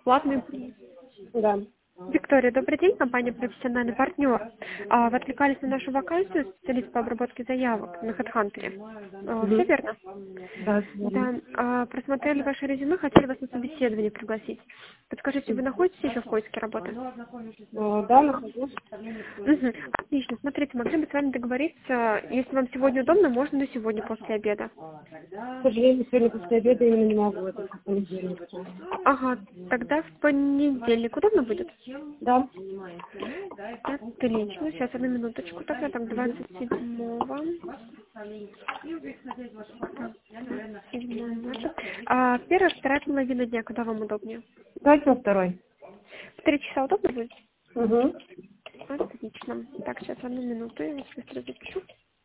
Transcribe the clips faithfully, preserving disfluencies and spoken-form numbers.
бесплатный. Да. Виктория, добрый день, компания «Профессиональный партнер». А, вы откликались на нашу вакансию специалист по обработке заявок на HeadHunter. А, Угу. все верно? Да, верно. Да. А, просмотрели ваше резюме, хотели вас на собеседование пригласить. Подскажите, вы находитесь еще в поиске работы? Э, Да, нахожусь. Угу. Отлично. Смотрите, могли бы с вами договориться, если вам сегодня удобно, можно на сегодня после обеда. К сожалению, сегодня после обеда именно не могу, это в понедельник. Ага, тогда в понедельник удобно будет? Да. Отлично, сейчас одну минуточку, тогда так двадцать седьмого. седьмого марта. А, первая, вторая половина дня, когда вам удобнее? Давайте на второй. В три часа удобно будет? Угу. Отлично. Так, сейчас одну минуту, я вас быстро запишу.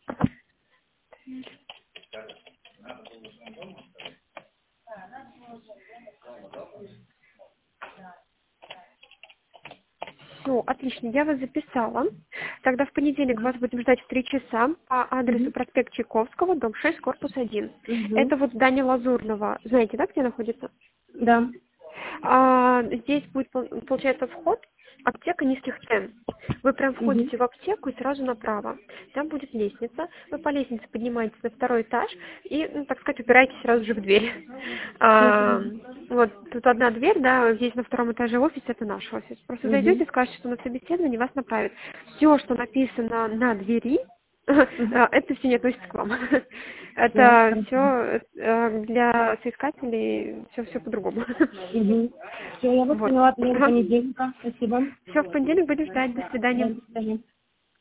Все, отлично, я вас записала. Тогда в понедельник вас будем ждать в три часа по адресу Угу. проспект Чайковского, дом шесть, корпус один. Угу. Это вот здание Лазурного. Знаете, да, где находится? Да. А, здесь будет, пол- получается, вход, аптека низких цен. Вы прям Угу. входите в аптеку и сразу направо. Там будет лестница. Вы по лестнице поднимаетесь на второй этаж и, ну, так сказать, упираетесь сразу же в дверь. А, вот тут одна дверь, да, здесь на втором этаже офис, это наш офис. Просто Угу. зайдете, скажете, что на собеседование вас направят. Все, что написано на двери, это все не относится к вам. Это все для соискателей, все все по-другому. Угу. Все, я вас Вот. поняла, до понедельника. Спасибо. Все, в понедельник будем ждать. До Да, свидания. до свидания.